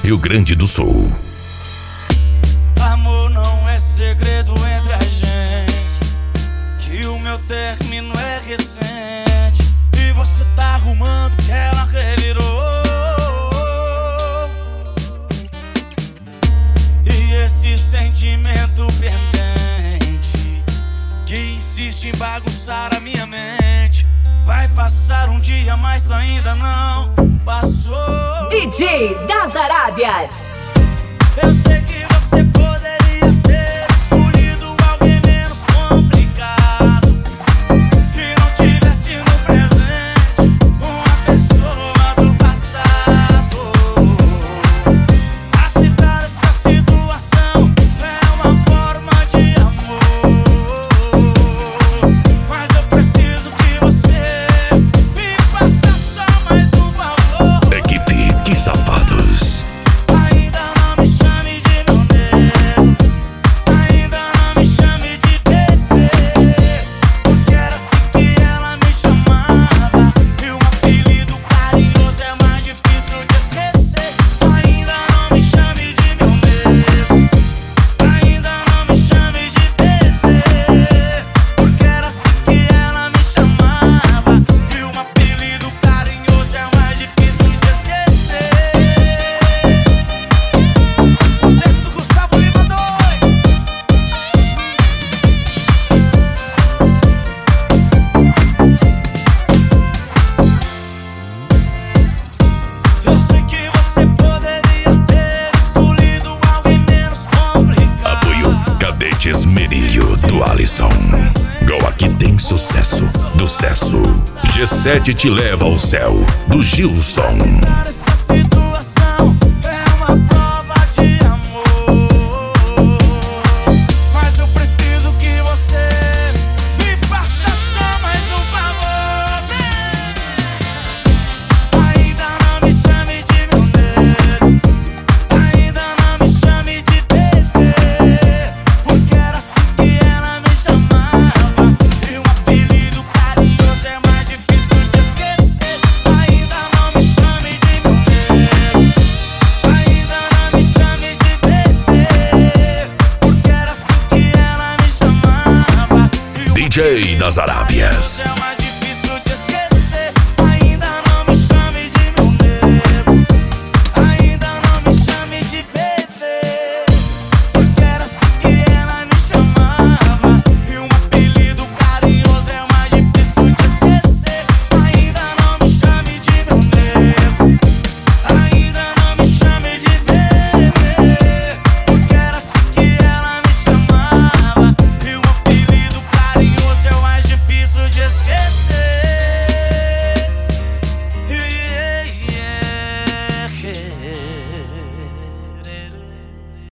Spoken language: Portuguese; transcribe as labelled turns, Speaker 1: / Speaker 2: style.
Speaker 1: Rio Grande do Sul.
Speaker 2: Amor não é segredo entre a gente, que o meu término é recente e você tá arrumando que ela revirou. E esse sentimento pendente que insiste em bagunçar a minha mente vai passar um dia, mas ainda não passou.
Speaker 3: DJ das Arábias.
Speaker 2: Eu sei que você poderia ter escolhido alguém menos complicado e não tivesse no presente uma pessoa do passado. Aceitar essa situação é uma forma de amor, mas eu preciso que você me faça só mais um favor.
Speaker 1: Equipe Que Safados.
Speaker 2: Ainda não me chame de meu Deus, ainda não me chame de bebê, porque era assim que ela me chamava e um apelido carinhoso é mais difícil de esquecer. Ainda não me chame de meu Deus, ainda não me chame de bebê, porque era assim que ela me chamava e um apelido carinhoso é mais difícil de esquecer. O tempo do Gustavo Lima 2. Eu sei que você poderia ter escolhido alguém menos complicado.
Speaker 1: Apoio Cadetes Merilho do Alisson. Go Aqui Tem Sucesso do Cesso. G7 Te Leva ao Céu do Gilson.
Speaker 2: Essa situação é uma prova de amor, mas eu preciso que você me faça só mais um favor. Ainda não me chame de meu Deus, ainda não me chame de bebê, porque era assim que ela me chamava e um apelido carinhoso é mais difícil de esquecer. Ainda não me chame de meu Deus, ainda não me chame de bebê, porque era assim que ela me chamava e um
Speaker 1: DJ das Arábias.
Speaker 2: é mais